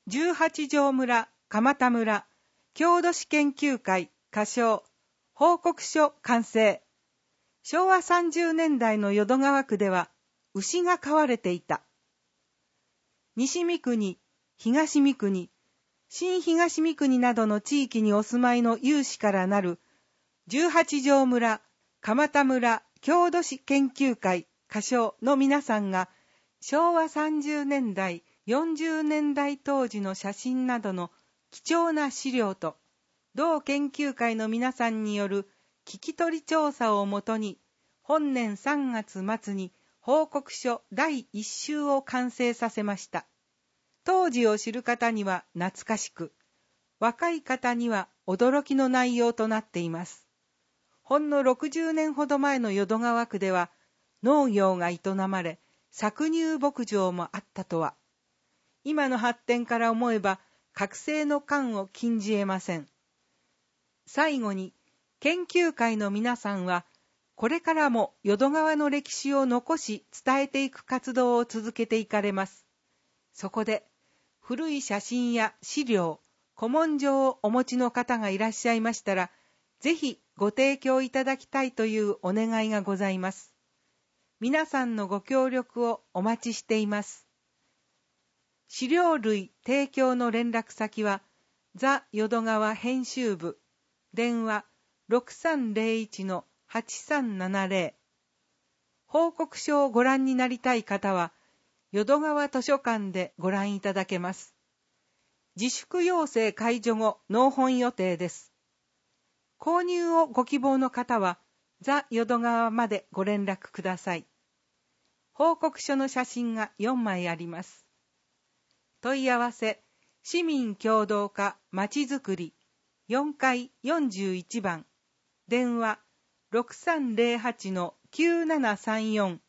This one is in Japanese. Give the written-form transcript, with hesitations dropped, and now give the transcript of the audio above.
18条村蒲田村郷土史研究会仮称報告書完成。昭和30年代の淀川区では牛が飼われていた。西三国、東三国、新東三国などの地域にお住まいの有志からなる18条村蒲田村郷土史研究会仮称の皆さんが昭和30年代40年代当時の写真などの貴重な資料と同研究会の皆さんによる聞き取り調査をもとに本年3月末に報告書第1集を完成させました。当時を知る方には懐かしく、若い方には驚きの内容となっています。ほんの60年ほど前の淀川区では農業が営まれ、搾乳牧場もあったとは。今の発展から思えば覚醒の感を禁じ得ません。最後に、研究会の皆さんは、これからも淀川の歴史を残し伝えていく活動を続けていかれます。そこで、古い写真や資料、古文書をお持ちの方がいらっしゃいましたら、ぜひご提供いただきたいというお願いがございます。皆さんのご協力をお待ちしています。資料類提供の連絡先は、ザ・淀川編集部、電話 6301-8370。報告書をご覧になりたい方は、淀川図書館でご覧いただけます。自粛要請解除後、納本予定です。購入をご希望の方は、ザ・淀川までご連絡ください。報告書の写真が4枚あります。問い合わせ、市民協働課まちづくり4階41番、電話 6308-9734